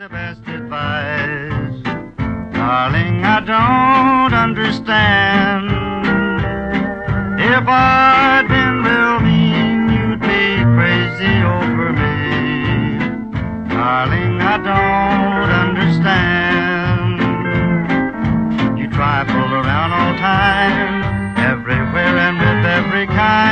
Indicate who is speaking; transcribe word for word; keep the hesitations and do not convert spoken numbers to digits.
Speaker 1: the best advice. Darling, I don't understand. If I'd been real mean, you'd be crazy over me. Darling, I don't understand. You trifle around all time, everywhere and with every kind.